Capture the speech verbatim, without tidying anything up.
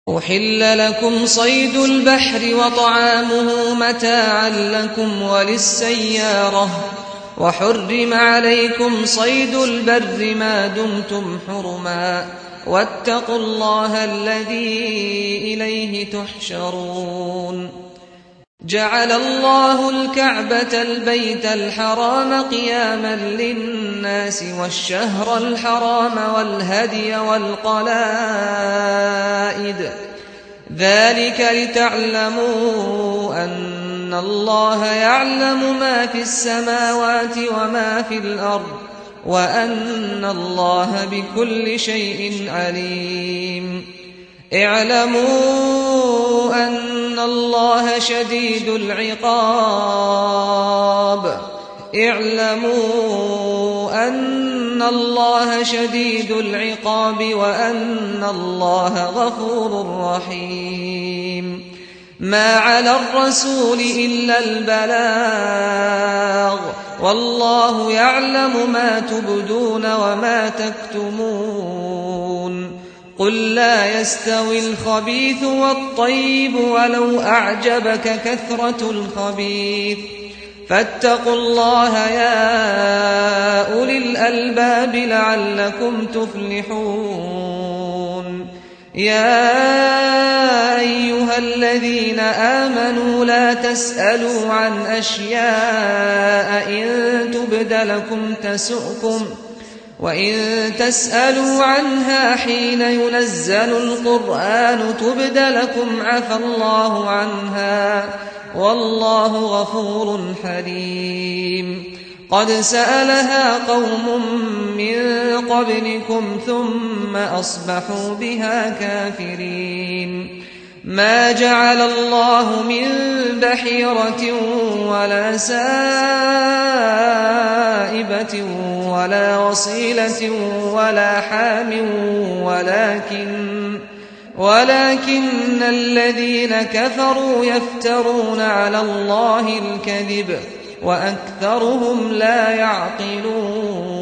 أحل لكم صيد البحر وطعامه متاعا لكم وللسيارة وحرم عليكم صيد البر ما دمتم حرما واتقوا الله الذي إليه تحشرون جعل الله الكعبة البيت الحرام قياما للناس والشهر الحرام والهدي والقلائد ذلك لتعلموا أن الله يعلم ما في السماوات وما في الأرض وأن الله بكل شيء عليم اعلموا أن الله شديد العقاب اعلموا أن الله شديد العقاب وأن الله غفور رحيم ما على الرسول إلا البلاغ والله يعلم ما تبدون وما تكتمون قل لا يستوي الخبيث والطيب ولو أعجبك كثرة الخبيث فاتقوا الله يا أولي الألباب لعلكم تفلحون يا أيها الذين آمنوا لا تسألوا عن أشياء إن تبد لكم تسؤكم وإن تسألوا عنها حين ينزل القرآن تبد لكم عفى الله عنها والله غفور حليم قد سألها قوم من قبلكم ثم أصبحوا بها كافرين ما جعل الله من بحيرة ولا سائبة ولا وصيلة ولا حام ولكن ولكن الذين كفروا يفترون على الله الكذب وأكثرهم لا يعقلون